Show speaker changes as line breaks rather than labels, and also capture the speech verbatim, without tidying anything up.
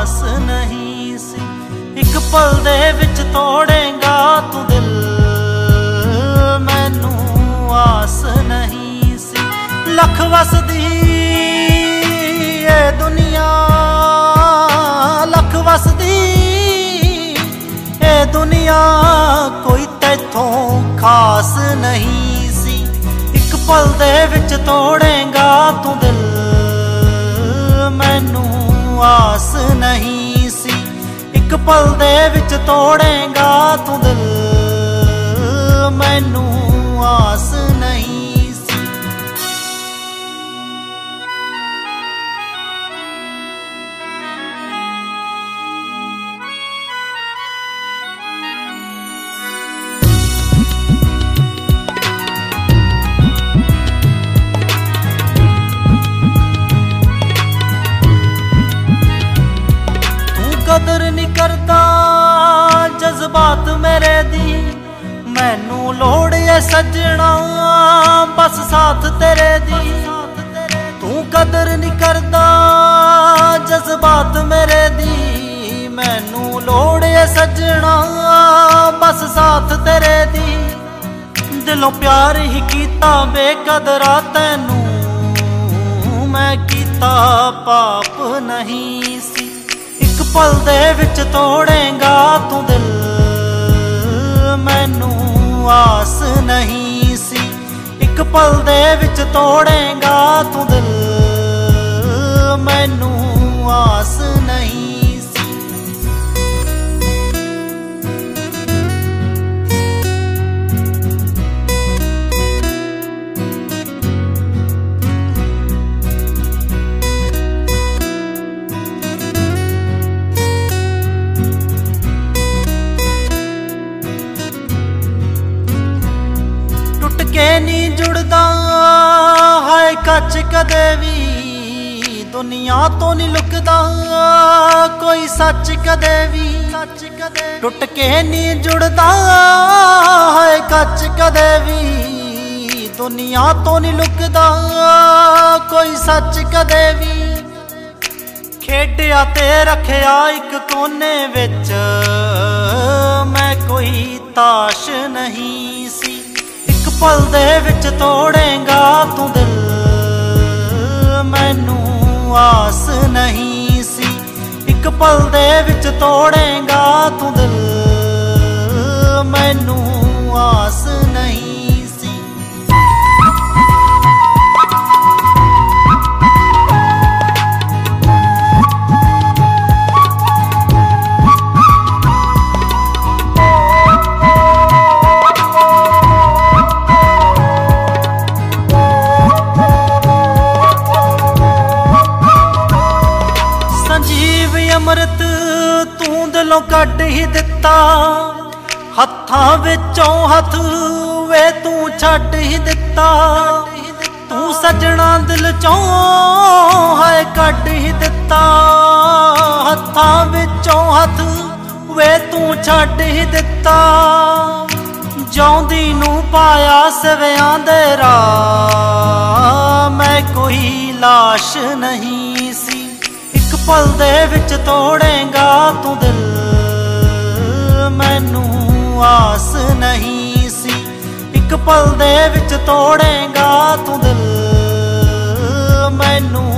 आस नहीं सी। एक पल दे विच तोड़ेगा तू दिल, मैनू आस नहीं सी। लख वसदी ए दुनिया, लख वसदी ए दुनिया, कोई तैथों खास नहीं सी। एक पल दे विच तोड़ेगा तू दिल, मैनू आस नहीं सी। एक पल दे विच तोड़ेगा तू दिल, मैनू आस नहीं सी। कदर नहीं करता जज्बात मेरे दी, मैनू लोड़ है सजना बस साथ तेरे दी। तू कदर नहीं करता जज्बात मेरे दी, मैनू लोड़ है सजना बस साथ तेरे दी। दिलों प्यार ही कीता बेकदरा तैनू, मैं कीता पाप नहीं सी। एक पल दे विच तोड़ेगा तू दिल, मैनू आस नहीं सी। एक पल दे विच तोड़ेगा तू दिल, मैनू आस नहीं सी। के नहीं जुड़दा है कच कदे भी, दुनिया तो नहीं लुकदा कोई सच कदे भी। टुट के नहीं जुड़दा है कच कदे भी, दुनिया तो नहीं लुकदा कोई सच कदे भी। खेडिया ते रखिया एक कोने विच, मैं कोई ताश नहीं सी। एक पल दे विच तोड़ेगा तू दिल, मैनू आस नहीं सी। एक पल दे विच तोड़ेगा तू दिल, मैनू आस नहीं सी। अमृत तू दिलों कढ़ ही दिता, हत्थां विचों हथ वे तू छड्ड ही दिता। तू सजना दिल चों है कढ़ ही दिता, हत्थां विचों हथ वे तू छड्ड ही दिता। जिउंदी नूं पाया सवियां दे राह, मैं कोई लाश नहीं सी। एक पल दे विच तोड़ेगा तू दिल, मैनू आस नहीं सी। एक पल दे विच तोड़ेगा तू दिल, मैनू